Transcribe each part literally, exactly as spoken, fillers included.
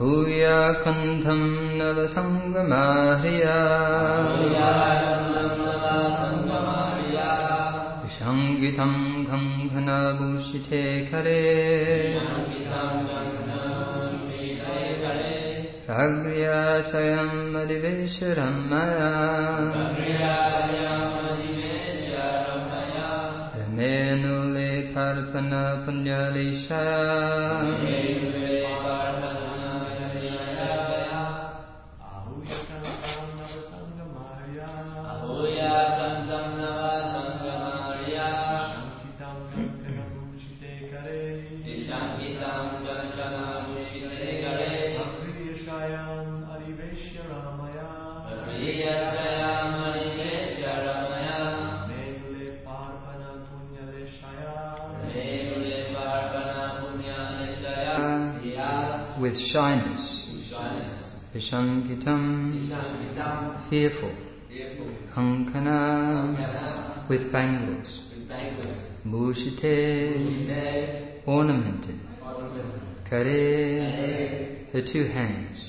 Ahuya kantham navasangamahriya Vishangitam kanghana bhushite kare Agriya sayam adivesharamaya Menule parpana punyalishaya with shyness, Vishankitam, fearful, Ankana, with bangles, Bhushite, ornamented, Kare, her two hands,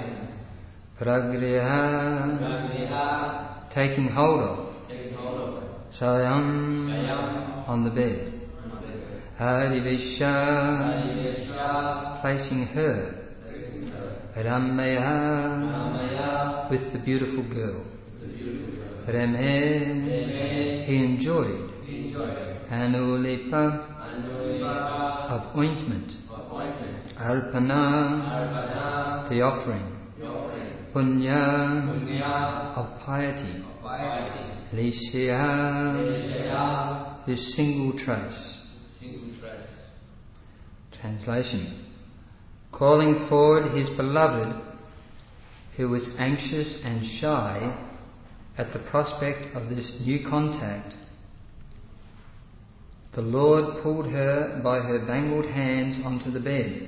Pragriha, taking hold of, Sayam, on the bed, Harivesha, placing her, Ramaya, with the beautiful girl, Rame, he enjoyed, Anulipa, of ointment, Arpana, the offering, Punya, of piety, Lishya, the single trace. Translation. Calling forward his beloved, who was anxious and shy at the prospect of this new contact, the Lord pulled her by her bangled hands onto the bed.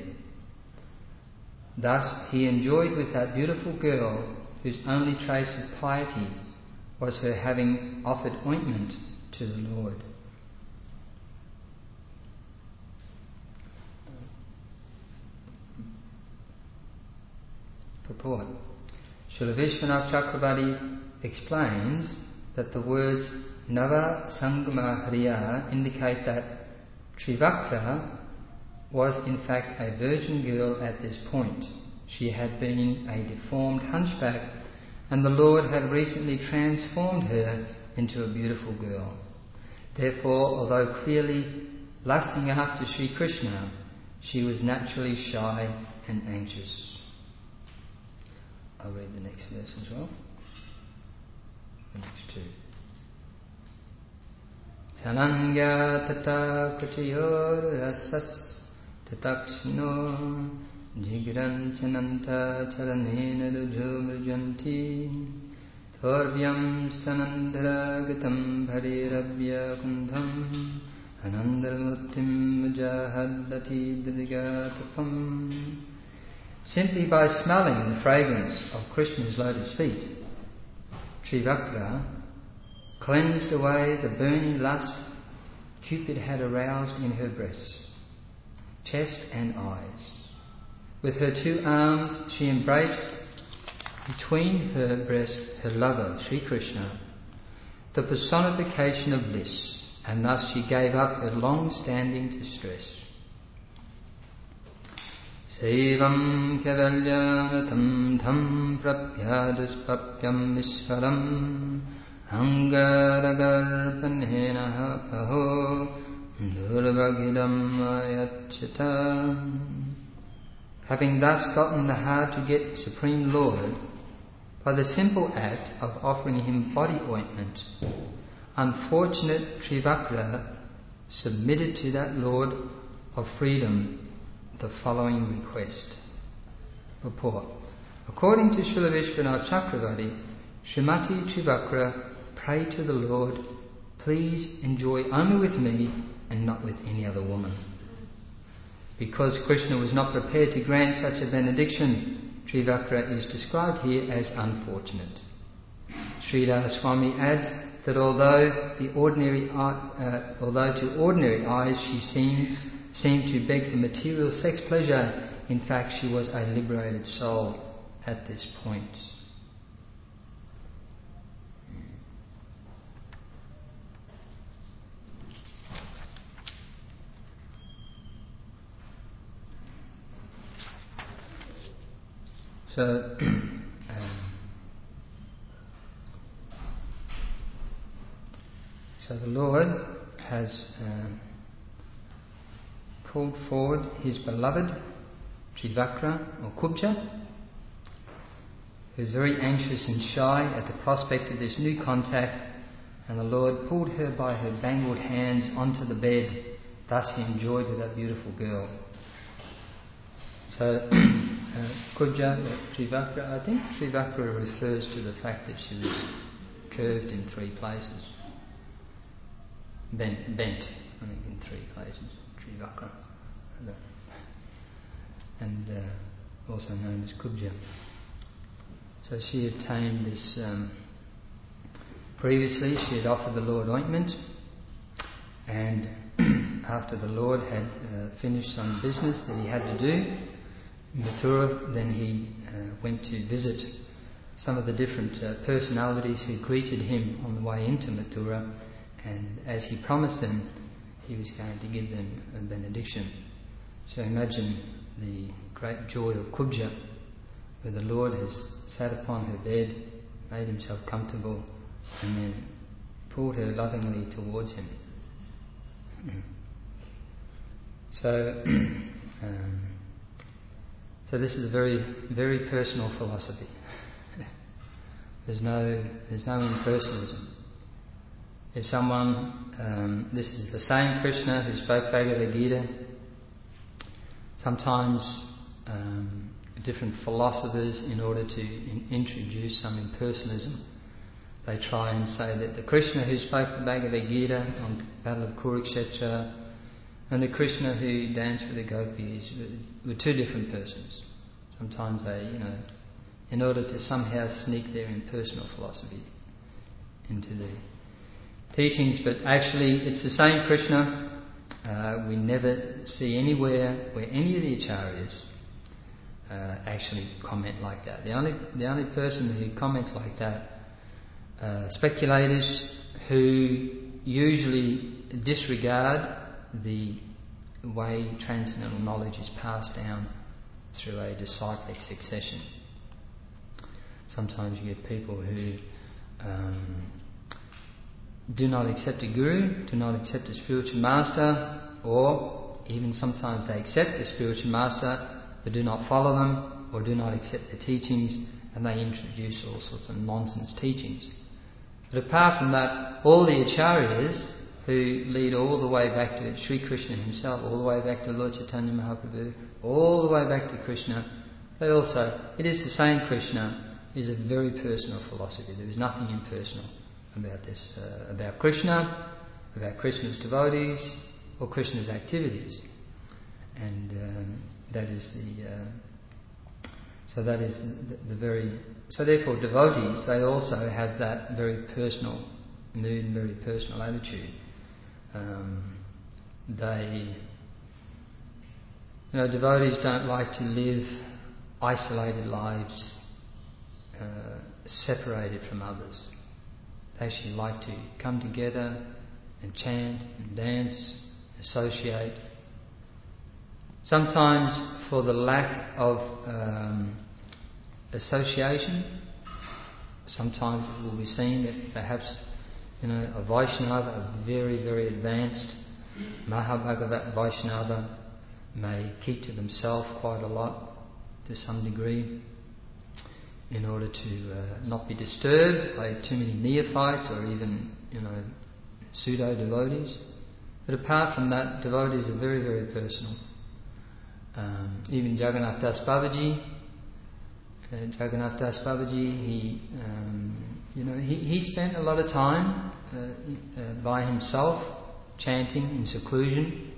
Thus he enjoyed with that beautiful girl, whose only trace of piety was her having offered ointment to the Lord. Purport. Srila Vishwanath Chakravarti explains that the words Nava Sangama Hriya indicate that Trivakra was in fact a virgin girl at this point. She had been a deformed hunchback, and the Lord had recently transformed her into a beautiful girl. Therefore, although clearly lusting after Sri Krishna, she was naturally shy and anxious. I'll read the next verse as well. The next two. Sananga tata kuchayor rasas tatakshino jigran chananta charanena rujumrujanti Thorvyam stanandra gatam bharirabhya kundham anandarmuttim mujahadati drigatapam. Simply by smelling the fragrance of Krishna's lotus feet, Trivakra cleansed away the burning lust Cupid had aroused in her breasts, chest and eyes. With her two arms she embraced between her breasts her lover, Sri Krishna, the personification of bliss, and thus she gave up her long-standing distress. Sevam kevalyanatam tham prapyaduspapyam visvaram angaragarpanena kaho durvagidam ayachita. Having thus gotten the hard-to-get Supreme Lord by the simple act of offering him body ointment, unfortunate Trivakra submitted to that Lord of freedom the following request. Purport. According to Srila Vishwanath Chakravarti, Srimati Trivakra prayed to the Lord, please enjoy only with me and not with any other woman. Because Krishna was not prepared to grant such a benediction, Trivakra is described here as unfortunate. Sridhar Swami adds that although the ordinary, uh, although to ordinary eyes she seems seemed to beg for material sex pleasure in fact she was a liberated soul at this point. So, um, so the Lord has um, called forward his beloved Trivakra or Kubja, who was very anxious and shy at the prospect of this new contact, and the Lord pulled her by her bangled hands onto the bed. Thus he enjoyed with that beautiful girl. So, uh, Kubja, Trivakra, I think Trivakra refers to the fact that she was curved in three places. Bent, bent I think, in three places. Trivakra. And uh, also known as Kubja. So she attained this. Um, previously, she had offered the Lord ointment, and after the Lord had uh, finished some business that he had to do in Mathura, then he uh, went to visit some of the different uh, personalities who greeted him on the way into Mathura, and as he promised them, he was going to give them a benediction. So imagine the great joy of Kubja, where the Lord has sat upon her bed, made himself comfortable, and then pulled her lovingly towards him. So, um, so this is a very, very personal philosophy. There's no, there's no impersonalism. If someone, um, this is the same Krishna who spoke Bhagavad Gita. Sometimes um, different philosophers, in order to in- introduce some impersonalism, they try and say that the Krishna who spoke the Bhagavad Gita on the Battle of Kurukshetra and the Krishna who danced with the gopis were, were two different persons. Sometimes they, you know, in order to somehow sneak their impersonal philosophy into the teachings, but actually it's the same Krishna. Uh, we never see anywhere where any of the acharyas uh, actually comment like that. The only the only person who comments like that, uh, speculators who usually disregard the way transcendental knowledge is passed down through a disciplic succession. Sometimes you get people who um, do not accept a guru, do not accept a spiritual master, or even sometimes they accept the spiritual master but do not follow them or do not accept the teachings, and they introduce all sorts of nonsense teachings. But apart from that, all the acharyas who lead all the way back to Sri Krishna himself, all the way back to Lord Chaitanya Mahaprabhu, all the way back to Krishna, they also, it is the same Krishna, is a very personal philosophy. There is nothing impersonal about this, uh, about Krishna, about Krishna's devotees, or Krishna's activities. And um, that is the, uh, so that is the, the very, so therefore devotees, they also have that very personal mood and very personal attitude. Um, they, you know, devotees don't like to live isolated lives, uh, separated from others. They actually like to come together and chant and dance, associate. Sometimes for the lack of um, association, sometimes it will be seen that perhaps, you know, a Vaishnava, a very, very advanced Mahabhagavat Vaishnava, may keep to themselves quite a lot, to some degree, in order to uh, not be disturbed by too many neophytes or even, you know, pseudo-devotees. But apart from that, devotees are very, very personal. Um, even Jagannath Das Babaji, uh, Jagannath Das Babaji, he, um, you know, he, he spent a lot of time uh, uh, by himself, chanting in seclusion.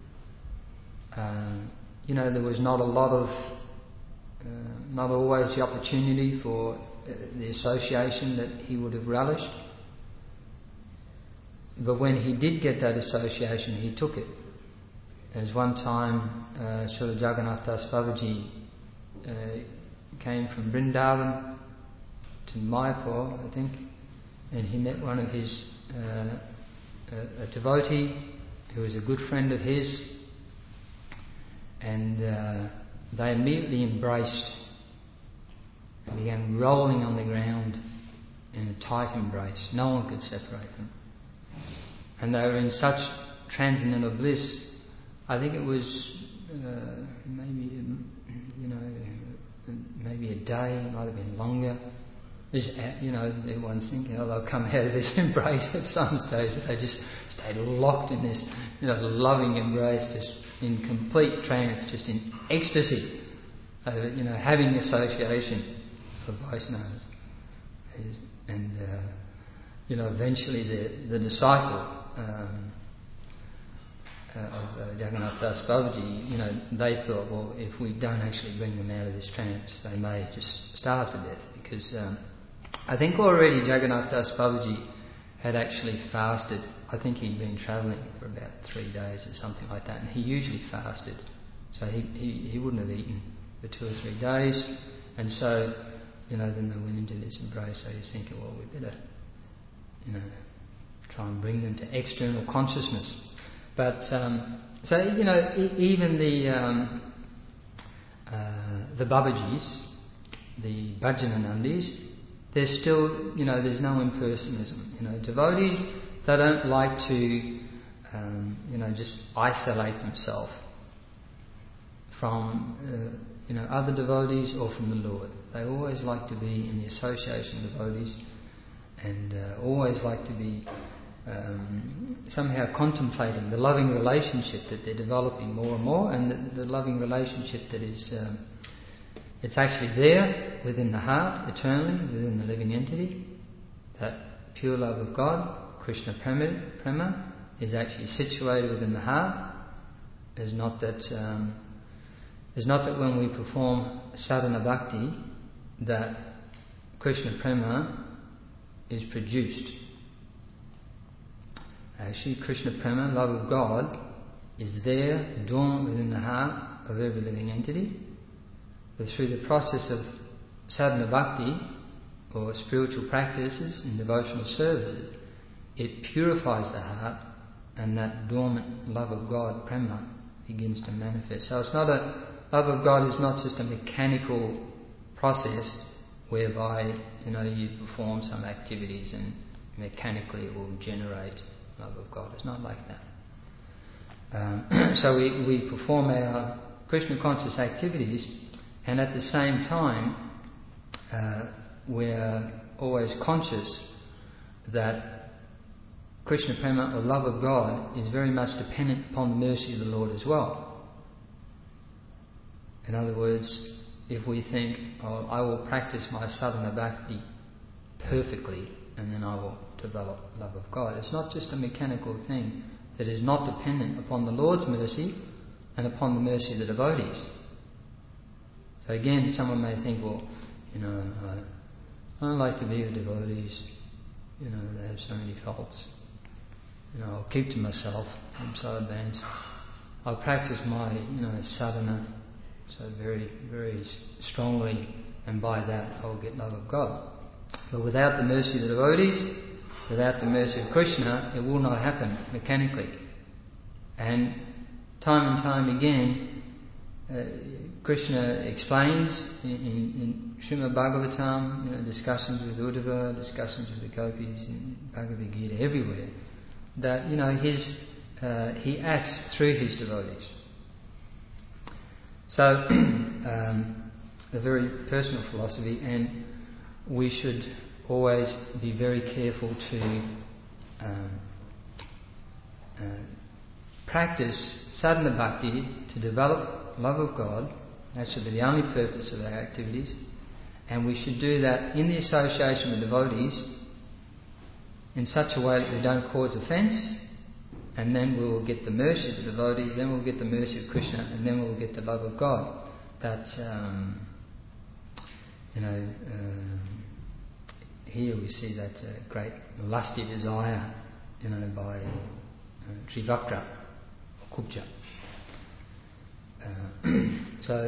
Uh, you know, there was not a lot of Uh, not always the opportunity for uh, the association that he would have relished. But when he did get that association, he took it. there's one time uh, Srila Jagannath Das Babaji uh, came from Vrindavan to Mayapur, I think, and he met one of his, uh, a, a devotee who was a good friend of his, and uh, they immediately embraced and began rolling on the ground in a tight embrace. No one could separate them. And they were in such transcendental bliss. I think it was uh, maybe, you know, maybe a day, it might have been longer. This, you know, everyone's thinking, oh, they'll come out of this embrace at some stage. But they just stayed locked in this, you know, loving embrace, just in complete trance, just in ecstasy, uh, you know, having association of Vaishnavas. And, uh, you know, eventually the, the disciple um, uh, of uh, Jagannath Das Babaji, you know, they thought, well, if we don't actually bring them out of this trance, they may just starve to death. Because um, I think already Jagannath Das Babaji had actually fasted. I think he'd been travelling for about three days or something like that, and he usually fasted. So he, he, he wouldn't have eaten for two or three days. And so, you know, then they went into this embrace. So he's thinking, well, we better, you know, try and bring them to external consciousness. But um, so, you know, e- even the um, uh, the Babajis, the Bhajananandis, there's still, you know, there's no impersonalism. You know, devotees, they don't like to, um, you know, just isolate themselves from, uh, you know, other devotees or from the Lord. They always like to be in the association of devotees, and uh, always like to be um, somehow contemplating the loving relationship that they're developing more and more, and the, the loving relationship that is, um, it's actually there within the heart, eternally, within the living entity. That pure love of God, Krishna Prema, Prema is actually situated within the heart. It's not that, um, it's not that when we perform sadhana bhakti that Krishna Prema is produced. Actually, Krishna Prema, love of God, is there, dormant within the heart of every living entity. But through the process of sadhana bhakti, or spiritual practices and devotional services, it purifies the heart, and that dormant love of God, Prema, begins to manifest. So it's not a, love of God is not just a mechanical process whereby, you know, you perform some activities and mechanically it will generate love of God. It's not like that. Um, so we, we perform our Krishna conscious activities, and at the same time uh, we're always conscious that Krishna Prema, or love of God, is very much dependent upon the mercy of the Lord as well. In other words, if we think, oh, I will practice my sadhana bhakti perfectly and then I will develop love of God. It's not just a mechanical thing that is not dependent upon the Lord's mercy and upon the mercy of the devotees. So again, someone may think, well, you know, I, I don't like to be with devotees. You know, they have so many faults. You know, I'll keep to myself. I'm so advanced. I'll practice my, you know, sadhana so very, very strongly, and by that I'll get love of God. But without the mercy of the devotees, without the mercy of Krishna, it will not happen mechanically. And time and time again, uh, Krishna explains in, in, in Srimad Bhagavatam, you know, discussions with Uddhava, discussions with the gopis, in Bhagavad Gita, everywhere, that, you know, his uh, he acts through his devotees. So, um, a very personal philosophy, and we should always be very careful to um, uh, practice sadhana bhakti to develop love of God. That should be the only purpose of our activities, and we should do that in the association with devotees in such a way that we don't cause offence, and then we will get the mercy of the devotees, then we'll get the mercy of Krishna, and then we'll get the love of God. That, um, you know, um, here we see that uh, great lusty desire, you know, by uh, Trivakra, or Kubja. Uh, so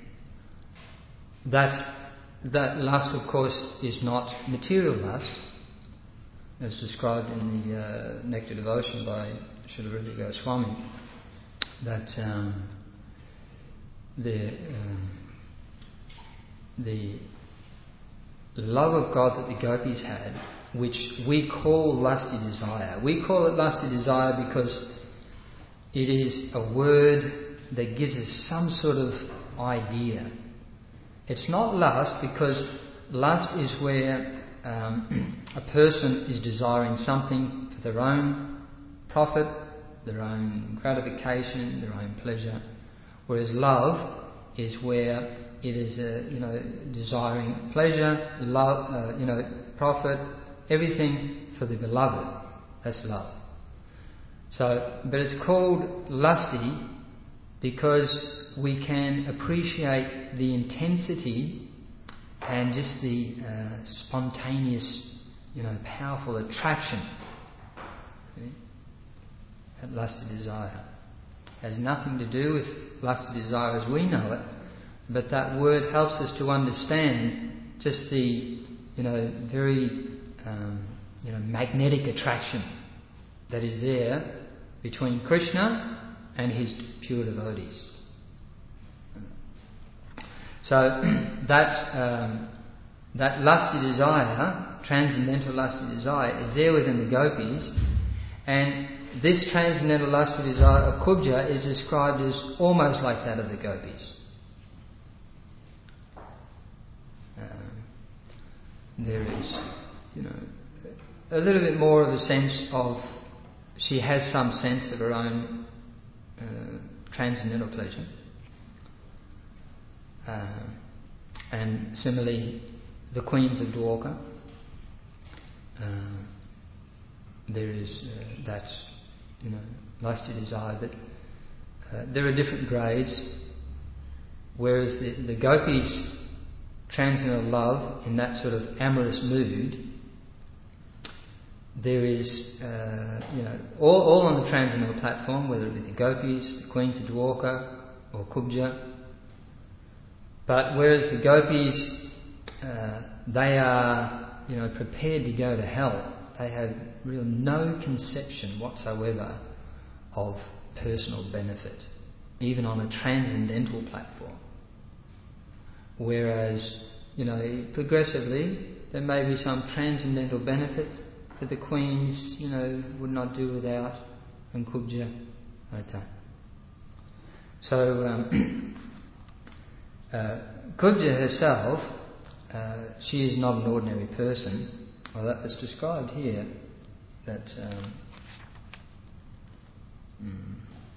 that that lust, of course, is not material lust, as described in the uh, Nectar Devotion by Srila Rupa Goswami. That um, the um, the love of God that the gopis had, which we call lusty desire. We call it lusty desire because it is a word that gives us some sort of idea. It's not lust because lust is where um, a person is desiring something for their own profit, their own gratification, their own pleasure. Whereas love is where it is, uh, you know, desiring pleasure, love, uh, you know, profit, everything for the beloved. That's love. So, but it's called lusty because we can appreciate the intensity and just the uh, spontaneous, you know, powerful attraction. Okay? That lusty desire has nothing to do with lusty desire as we know it, but that word helps us to understand just the, you know, very, um, you know, magnetic attraction that is there between Krishna and his pure devotees. So that um, that lusty desire, transcendental lusty desire, is there within the gopis, and this transcendental lusty desire of Kubja is described as almost like that of the gopis. Um, there is, you know, a little bit more of a sense of, she has some sense of her own uh, transcendental pleasure. Uh, and similarly, the queens of Dwarka, uh, there is uh, that, you know, lusty desire, but uh, there are different grades. Whereas the, the gopis' transcendental love in that sort of amorous mood, there is, uh, you know, all, all on the transcendental platform, whether it be the gopis, the queens of Dwarka, or Kubja. But whereas the gopis, uh, they are, you know, prepared to go to hell. They have real no conception whatsoever of personal benefit, even on a transcendental platform. Whereas, you know, progressively there may be some transcendental benefit that the queens, you know, would not do without, and Kubja, like that. So, um, uh, Kubja herself, uh, she is not an ordinary person. Well, that is described here, that um, mm,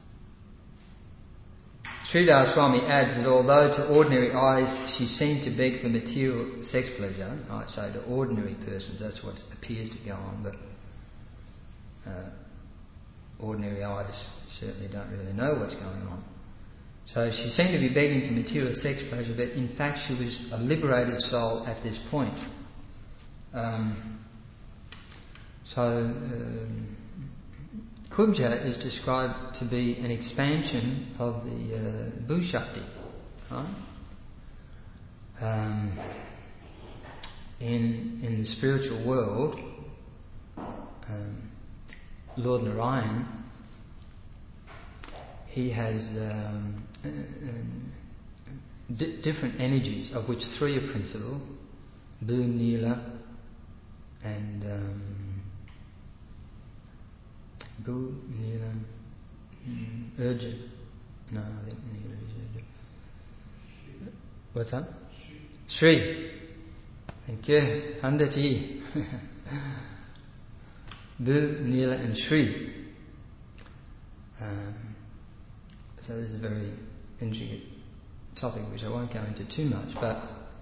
Sridhar Swami adds that although to ordinary eyes she seemed to beg for material sex pleasure, I say to ordinary persons, that's what appears to go on, but uh, ordinary eyes certainly don't really know what's going on. So she seemed to be begging for material sex pleasure, but in fact she was a liberated soul at this point. Um, so um, Kubja is described to be an expansion of the uh, Bhushakti, right? Um, in in the spiritual world, um, Lord Narayan, he has um, uh, uh, d- different energies, of which three are principal: Bhu, Nila, and um, Bhu, Nila, mm, Urja. No, I think Nila is Urja. What's that? Shri. Thank you. Handati. Bhu, Nila, and Shri. Um, so this is a very intricate topic which I won't go into too much, but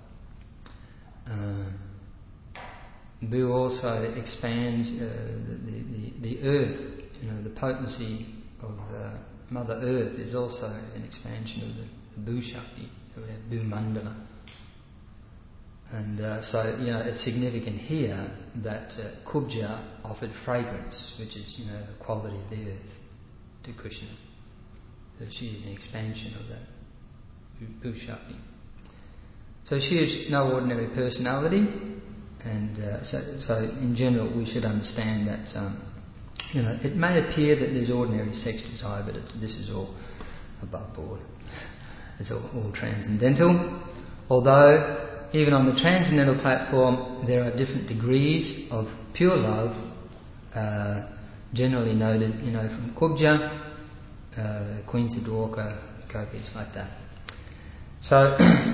uh, Bhu also expands uh, the, the, the earth. You know, the potency of uh, Mother Earth is also an expansion of the, the Bhu Shakti. So we have Bhu Mandala. And uh, so, you know, it's significant here that uh, Kubja offered fragrance, which is, you know, the quality of the earth, to Krishna. that she is an expansion of that Bhu-Shakti. So she is no ordinary personality, and uh, so, so in general we should understand that um, you know, it may appear that there's ordinary sex desire, but it, this is all above board. It's all, all transcendental. Although even on the transcendental platform there are different degrees of pure love, uh, generally noted, you know, from Kubja, uh, Queen Sidorka, gopis like that. So,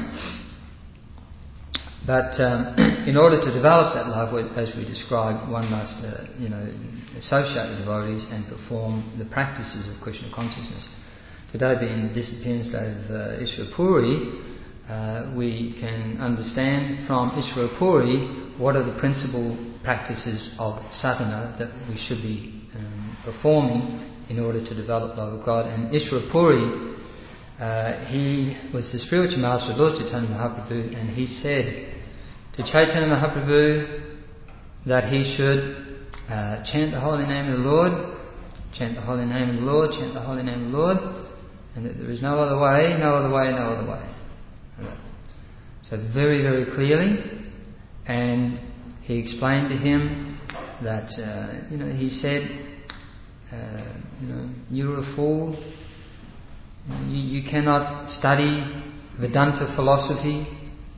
but um, in order to develop that love, as we described, one must, uh, you know, associate with devotees and perform the practices of Krishna consciousness. Today, being the disappearance day of uh, Ishvara Puri, uh, we can understand from Ishvara Puri what are the principal practices of sadhana that we should be um, performing in order to develop love of God. And Ishvara Puri, uh, he was the spiritual master of Lord Chaitanya Mahaprabhu, and he said to Chaitanya Mahaprabhu that he should uh, chant the holy name of the Lord, chant the holy name of the Lord, chant the holy name of the Lord, and that there is no other way, no other way, no other way. So very, very clearly, and he explained to him that, uh, you know, he said, uh, you know, you're a fool, you, you cannot study Vedanta philosophy,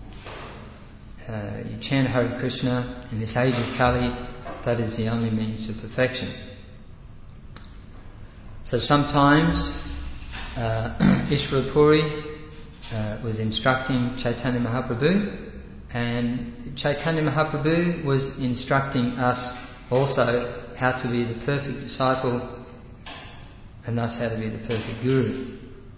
uh, you chant Hare Krishna in this age of Kali, that is the only means to perfection. So sometimes uh, Ishvara Puri uh, was instructing Chaitanya Mahaprabhu, and Chaitanya Mahaprabhu was instructing us also how to be the perfect disciple and thus how to be the perfect guru.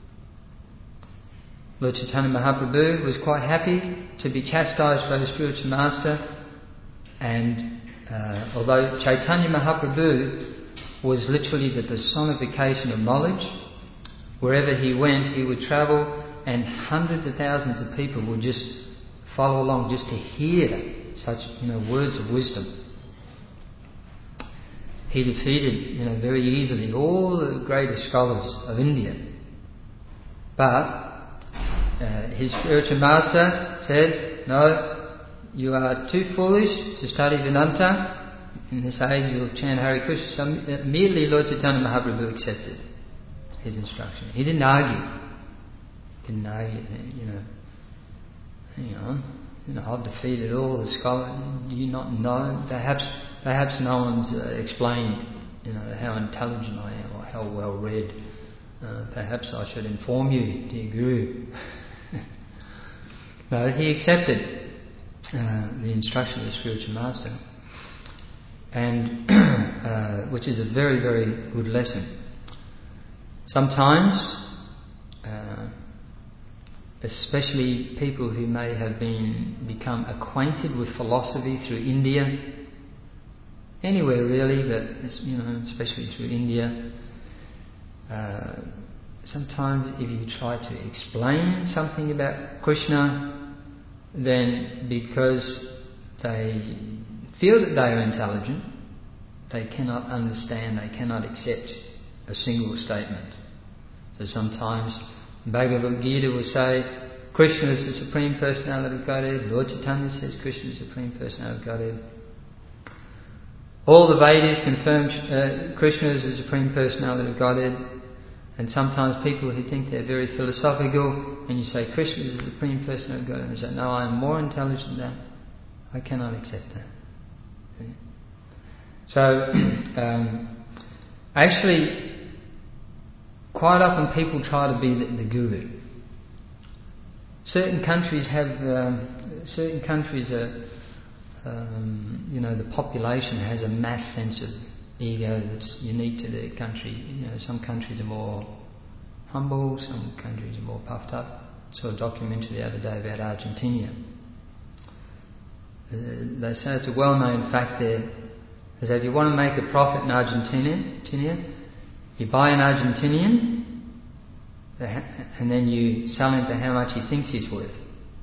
Lord Chaitanya Mahaprabhu was quite happy to be chastised by the spiritual master, and uh, although Chaitanya Mahaprabhu was literally the personification of knowledge, wherever he went he would travel and hundreds of thousands of people would just follow along just to hear such, you know, words of wisdom. He defeated, you know, very easily all the greatest scholars of India. But uh, his spiritual master said, no, you are too foolish to study Vedanta. In this age you'll chant Hare Krishna. So immediately Lord Chaitanya Mahaprabhu accepted his instruction. He didn't argue. Didn't argue, you know. Hang on, you know, I've defeated all the scholars. Do you not know? Perhaps, perhaps no one's uh, explained, you know, how intelligent I am or how well read. Uh, perhaps I should inform you, dear Guru. No, he accepted uh, the instruction of the spiritual master, and uh, which is a very, very good lesson. Sometimes, uh, especially people who may have been become acquainted with philosophy through India, anywhere really, but you know, especially through India. Uh, sometimes, if you try to explain something about Krishna, then because they feel that they are intelligent, they cannot understand, they cannot accept a single statement. So sometimes Bhagavad Gita will say Krishna is the Supreme Personality of Godhead. Lord Chaitanya says Krishna is the Supreme Personality of Godhead. All the Vedas confirm uh, Krishna is the Supreme Personality of Godhead. And sometimes people who think they're very philosophical, and you say Krishna is the Supreme Personality of Godhead, and they say, no, I am more intelligent than that. I cannot accept that. Okay. So, um, actually, quite often people try to be the, the guru. Certain countries have, um, certain countries are, um, you know, the population has a mass sense of ego that's unique to their country. You know, some countries are more humble, some countries are more puffed up. I saw a documentary the other day about Argentina. Uh, they say it's a well-known fact there. They say if you want to make a profit in Argentina, Argentina you buy an Argentinian and then you sell him for how much he thinks he's worth.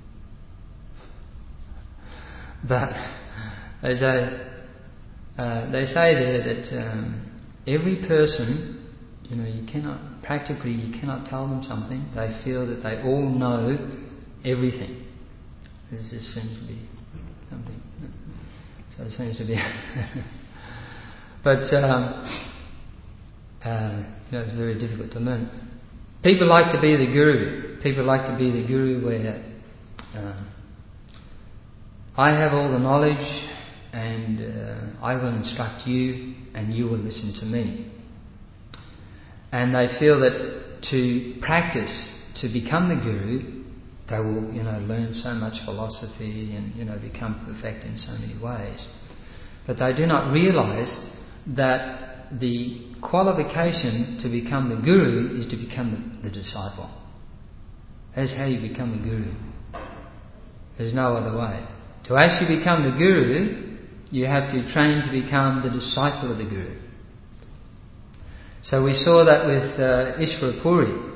But there's a Uh, they say there that um, every person you know, you cannot, practically you cannot tell them something. They feel that they all know everything. This just seems to be something. So it seems to be... but, um, uh, you know, it's very difficult to learn. People like to be the guru. People like to be the guru where um, I have all the knowledge and uh, I will instruct you and you will listen to me. And they feel that to practice, to become the guru, they will, you know, learn so much philosophy and, you know, become perfect in so many ways. But they do not realize that the qualification to become the guru is to become the, the disciple. That's how you become a guru. There's no other way. To actually become the guru, you have to train to become the disciple of the guru. So we saw that with uh, Ishvarapuri.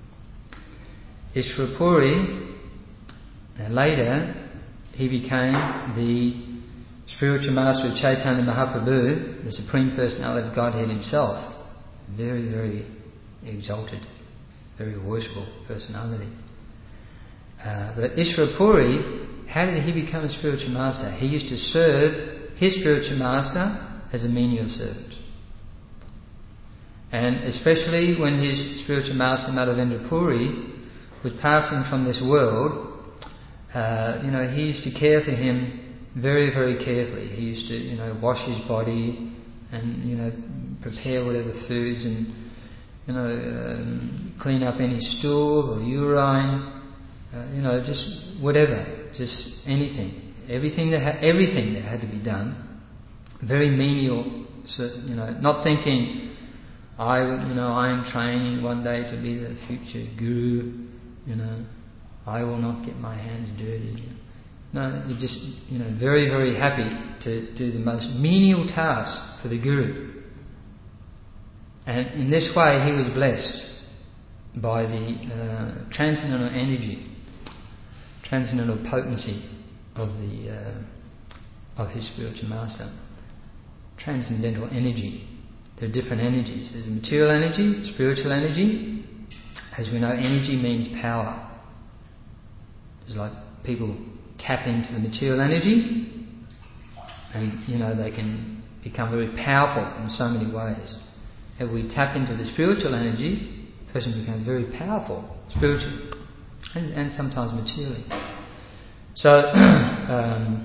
Ishvarapuri, and later, he became the spiritual master of Chaitanya Mahaprabhu, the Supreme Personality of Godhead himself. Very, very exalted, very worshipful personality. Uh, but Ishvarapuri, how did he become a spiritual master? He used to serve his spiritual master as a menial servant. And especially when his spiritual master Madhavendra Puri was passing from this world, uh, you know, he used to care for him very, very carefully. He used to, you know, wash his body and, you know, prepare whatever foods and, you know, um, clean up any stool or urine, uh, you know, just whatever, just anything, everything that ha- everything that had to be done. Very menial, so, you know, not thinking, I, you know, I am training one day to be the future guru, you know, I will not get my hands dirty. No, you're just, you know, very, very happy to do the most menial task for the guru. And in this way he was blessed by the uh, transcendental energy, transcendental potency of the uh, of his spiritual master. Transcendental energy. There are different energies. There's material energy, spiritual energy. As we know, energy means power. It's like people tap into the material energy and, you know, they can become very powerful in so many ways. If we tap into the spiritual energy, the person becomes very powerful spiritually and, and sometimes materially. So, um,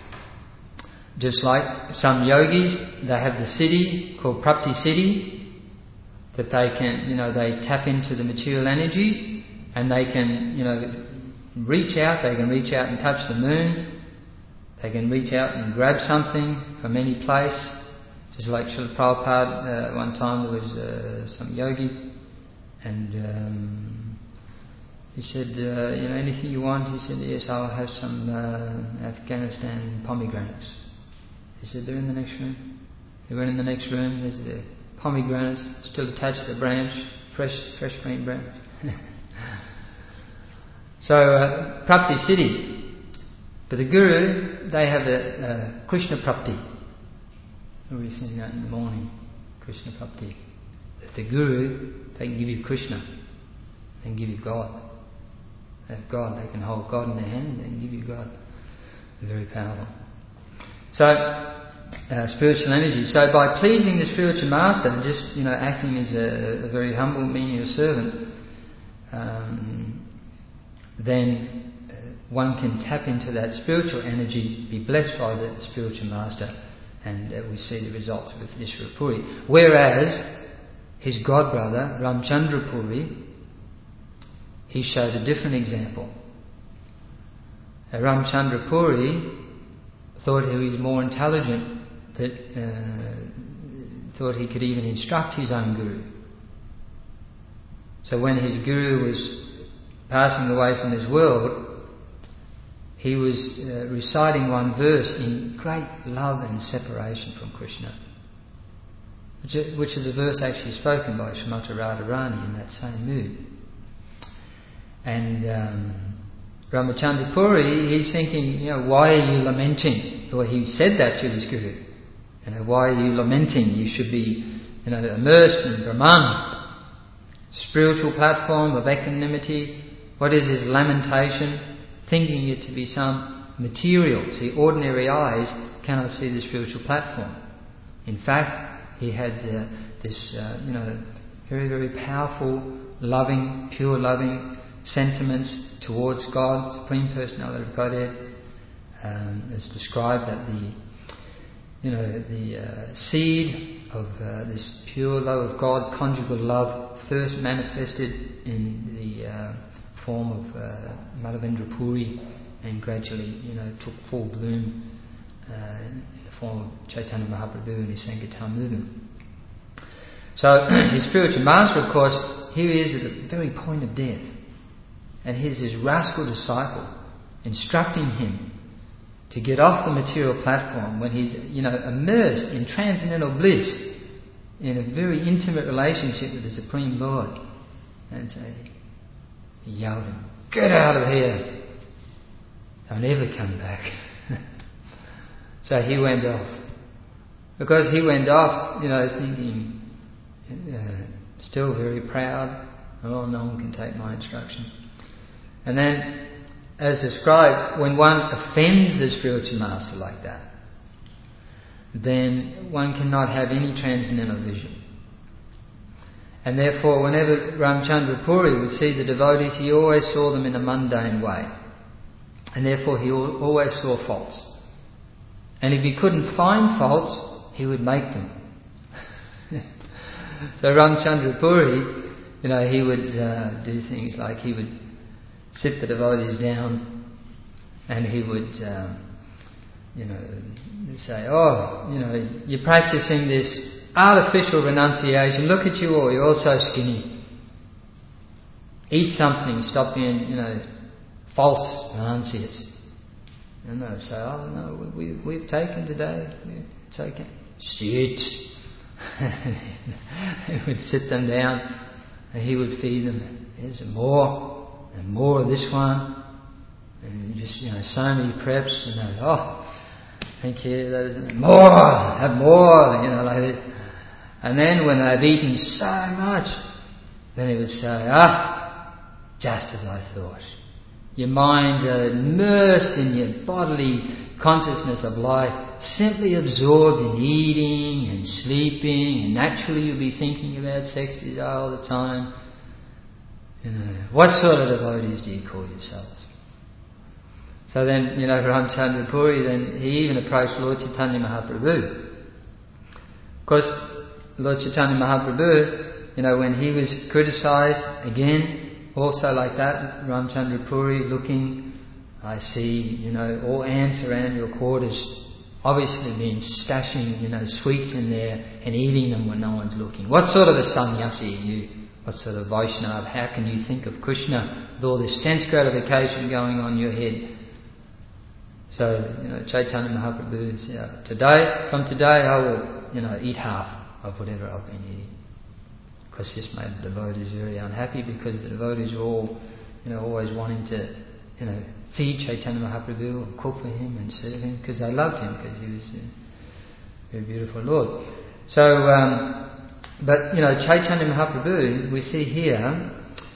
just like some yogis, they have the siddhi called Prapti Siddhi, that they can, you know, they tap into the material energy and they can, you know, reach out, they can reach out and touch the moon, they can reach out and grab something from any place. Just like Srila Prabhupada, uh, one time there was uh, some yogi and um, he said, uh, you know, anything you want? He said, yes, I'll have some uh, Afghanistan pomegranates. He said, they're in the next room. He went in the next room, there's the pomegranates still attached to the branch, fresh fresh green branch. So, uh, Prapti Siddhi. But the Guru, they have a, a Krishna Prapti. We sing that in the morning, Krishna Prapti. If the Guru, they can give you Krishna, they can give you God. They have God, they can hold God in their hand, they can give you God. They're very powerful. So, uh, spiritual energy. So by pleasing the spiritual master and just, you know, acting as a, a very humble, menial servant, um, then uh, one can tap into that spiritual energy, be blessed by the spiritual master, and uh, we see the results with Ishvarapuri. Whereas his god brother Ramchandra Puri, he showed a different example. Uh, Ramchandra Puri thought he was more intelligent, that uh, thought he could even instruct his own guru. So when his guru was passing away from this world, he was uh, reciting one verse in great love and separation from Krishna, which, which is a verse actually spoken by Srimati Radharani in that same mood. And um, Ramachandra Puri, he's thinking, you know, why are you lamenting? Well, he said that to his guru. You know, why are you lamenting? You should be you know, immersed in Brahman. Spiritual platform of equanimity. What is his lamentation? Thinking it to be some material. See, ordinary eyes cannot see the spiritual platform. In fact, he had uh, this, uh, you know, very, very powerful, loving, pure loving sentiments towards God, Supreme Personality of Godhead. Um, it's described that the, you know, the uh, seed of uh, this pure love of God, conjugal love, first manifested in the uh, form of uh, Madhavendra Puri, and gradually, you know, took full bloom uh, in the form of Chaitanya Mahaprabhu and his Sankirtan movement. So his spiritual master, of course, here he is at the very point of death, and here's his rascal disciple instructing him to get off the material platform when he's, you know, immersed in transcendental bliss, in a very intimate relationship with the Supreme Lord. And so he yelled at him, "Get out of here! Don't ever come back." So he went off. Because he went off, you know, thinking, uh, still very proud, "Oh, no one can take my instruction." And then, as described, when one offends the spiritual master like that, then one cannot have any transcendental vision. And therefore, whenever Ramchandra Puri would see the devotees, he always saw them in a mundane way. And therefore, he always saw faults. And if he couldn't find faults, he would make them. So Ramchandra Puri, you know, he would uh, do things like he would sit the devotees down, and he would, um, you know, say, "Oh, you know, you're practicing this artificial renunciation. Look at you all, you're all so skinny. Eat something, stop being, you know, false renunciates." And they'll say, "Oh, no, we, we've taken today, it's okay." "Sit." He would sit them down, and he would feed them. "Here's more. And more of this one," and just, you know, so many preps, and they, "Oh, thank you, that isn't more, have more," you know, like this. And then when they've eaten so much, then he would say, "Ah, just as I thought. Your minds are immersed in your bodily consciousness of life, simply absorbed in eating and sleeping, and naturally you'll be thinking about sex desire all the time. You know, what sort of devotees do you call yourselves?" So then, you know, Ramchandra Puri, then he even approached Lord Chaitanya Mahaprabhu. Of course, Lord Chaitanya Mahaprabhu, you know, when he was criticized, again, also like that, Ramchandra Puri looking, "I see, you know, all ants around your quarters," obviously means stashing, you know, sweets in there and eating them when no one's looking. What sort of a sannyasi are you? What sort of Vaishnava? How can you think of Krishna with all this sense gratification going on in your head? So, you know, Chaitanya Mahaprabhu said, "Today, from today, I will, you know, eat half of whatever I've been eating." Of course, this made the devotees very unhappy, because the devotees were all, you know, always wanting to, you know, feed Chaitanya Mahaprabhu and cook for him and serve him, because they loved him, because he was a very beautiful Lord. So, um, but, you know, Chaitanya Mahaprabhu, we see here,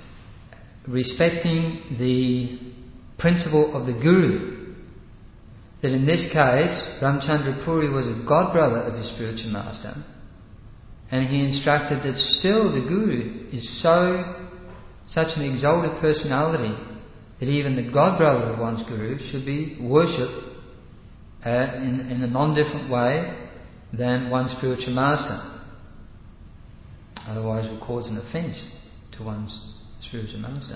respecting the principle of the Guru, that in this case, Ramchandra Puri was a god brother of his spiritual master, and he instructed that still the Guru is so, such an exalted personality, that even the god brother of one's Guru should be worshipped uh, in, in a non-different way than one's spiritual master. Otherwise it will cause an offence to one's spiritual master.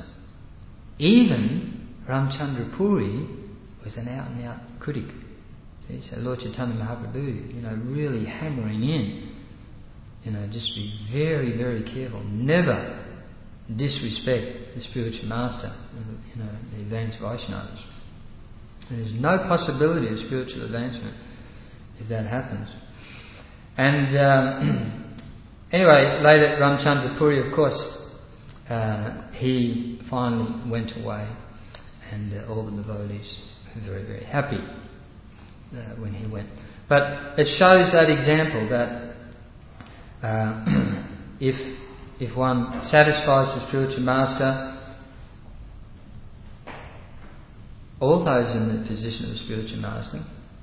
Even Ramchandra Puri was an out-and-out critic. See, so Lord Chaitanya Mahaprabhu, you know, really hammering in, you know, just be very, very careful. Never disrespect the spiritual master, you know, the advanced Vaishnavas. There's no possibility of spiritual advancement if that happens. And um, anyway, later Ramchandra Puri, of course, uh, he finally went away, and uh, all the devotees were very, very happy uh, when he went. But it shows that example that uh, if if one satisfies the spiritual master, all those in the position of a spiritual master,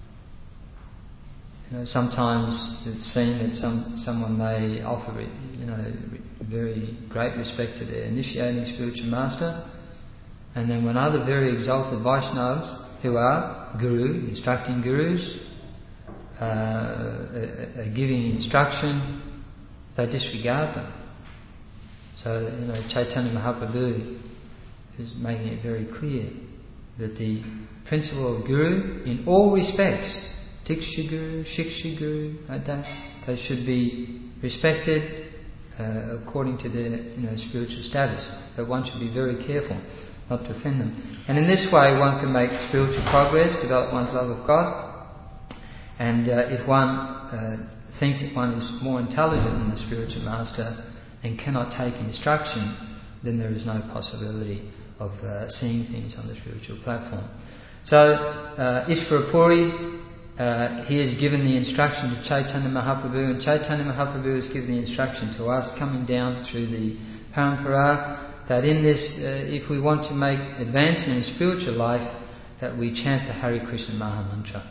you know, sometimes it's seen that some someone may offer, you know, very great respect to their initiating spiritual master, and then when other very exalted Vaishnavas, who are guru, instructing gurus, uh, are, are giving instruction, they disregard them. So, you know, Chaitanya Mahaprabhu is making it very clear that the principle of guru, in all respects, Diksha Guru, Shiksha Guru, like that, they should be respected uh, according to their, you know, spiritual status. But one should be very careful not to offend them. And in this way one can make spiritual progress, develop one's love of God. And uh, if one uh, thinks that one is more intelligent than the spiritual master and cannot take instruction, then there is no possibility of uh, seeing things on the spiritual platform. So, uh, Ishvara Puri, uh, he has given the instruction to Chaitanya Mahaprabhu, and Chaitanya Mahaprabhu has given the instruction to us coming down through the parampara, that in this, uh, if we want to make advancement in spiritual life, that we chant the Hare Krishna Maha Mantra.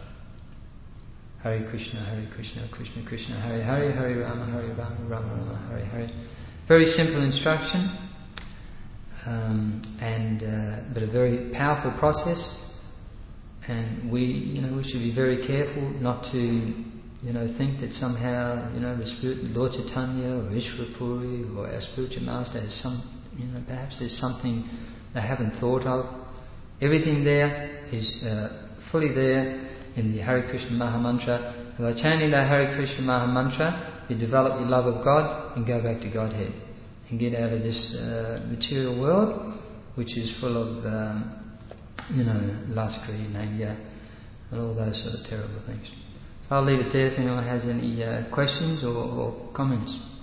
Hare Krishna, Hare Krishna, Krishna Krishna, Hare Hare, Hare Rama, Hare Rama, Rama Rama, Hare Hare. Very simple instruction, um, and uh, but a very powerful process. And we, you know, we should be very careful not to, you know, think that somehow, you know, the spirit, Lord Chaitanya or Ishvara Puri or our spiritual master has some, you know, perhaps there's something they haven't thought of. Everything there is uh, fully there in the Hare Krishna Maha Mantra. And by chanting the Hare Krishna Maha Mantra, you develop your love of God and go back to Godhead and get out of this uh, material world, which is full of, um, you know, lust, greed, anger, and all those sort of terrible things. So I'll leave it there if anyone has any uh, questions or, or comments.